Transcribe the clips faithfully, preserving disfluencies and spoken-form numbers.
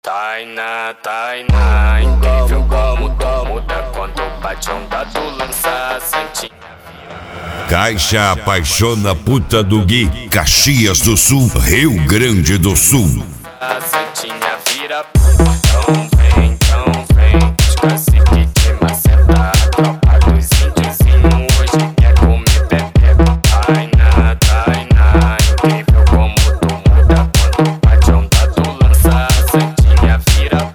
Tainá, Tainá, incrível como tu muda quando bate onda tu lança santinha. Caixa apaixona puta do Gui, Caxias do Sul, Rio Grande do Sul. A santinha vira então vem, então vem, os cacique de maceta, a tropa dos índiozinhos hoje quer comer pepeco. Tainá, Tainá, incrível como tu muda quando bate onda tu lança a santinha vira.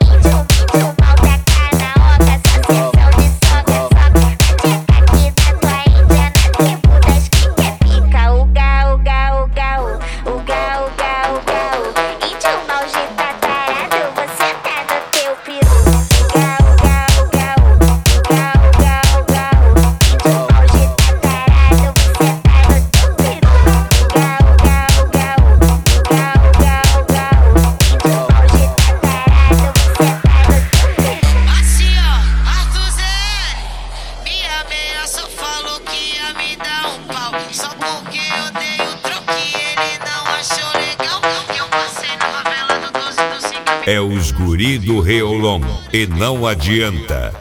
É os guri do Reolon e não adianta.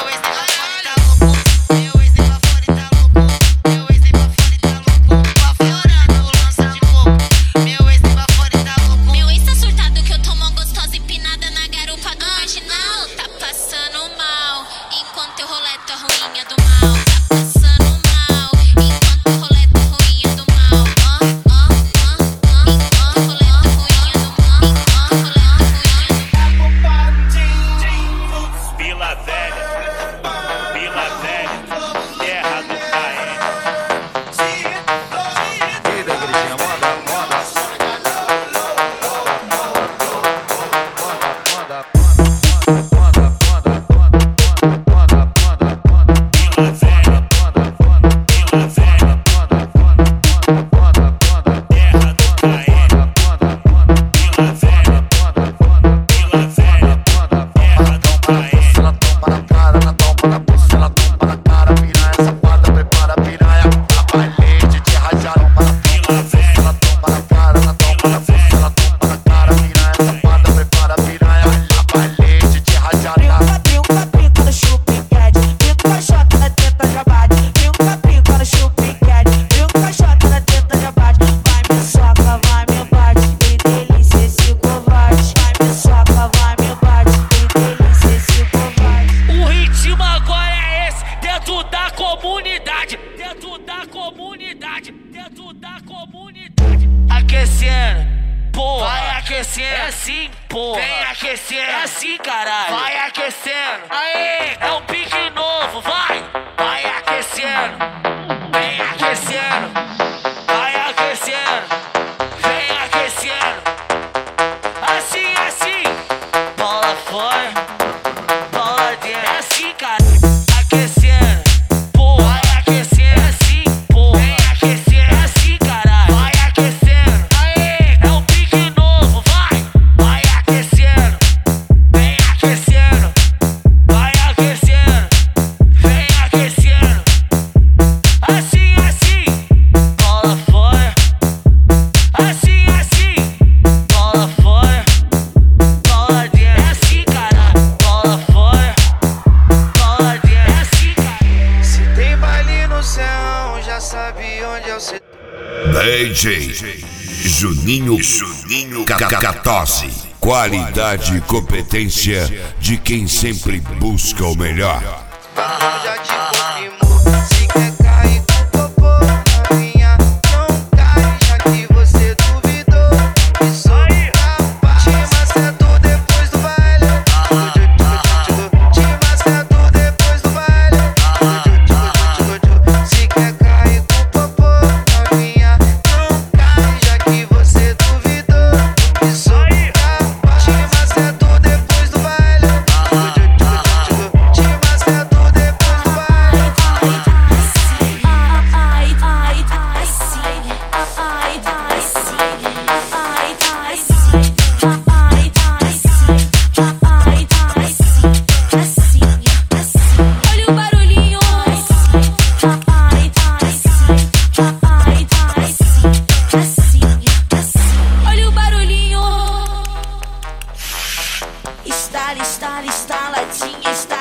Aquecendo, pô, vai aquecendo, é assim, pô, vem aquecendo, é assim, caralho, vai aquecendo, aê, é um pique novo, vai, vai aquecendo, vem aquecendo, vai aquecendo, vem aquecendo, assim, assim, bola fora, bola dentro, é assim, cara, aquecendo, pô, vai aquecendo, é assim, pô, vem aquecendo, é assim, caralho, vai aquecendo, aê, é um pique novo, vai, vai aquecendo, vem aquecendo, vai aquecendo, vem aquecendo, assim, assim, bola fora, assim, assim, bola fora, bola dentro, é assim, caralho, bola fora, bola dentro, é assim, cara. Se tem baile no céu, já sabe onde é o C. D J Juninho, Juninho Cacatosse. Qualidade e competência de quem sempre busca o melhor. Patrão já te confirmou. Se quer cair com popô na minha, não cai, já que você duvidou. E sou capaz. Te maceto depois do baile. Te maceto depois do baile. Se quer cair com popô na minha, não cai, já que você duvidou. E sou capaz. Te maceto depois do baile. Te maceto depois do baile. Estala, estala, estaladinha, está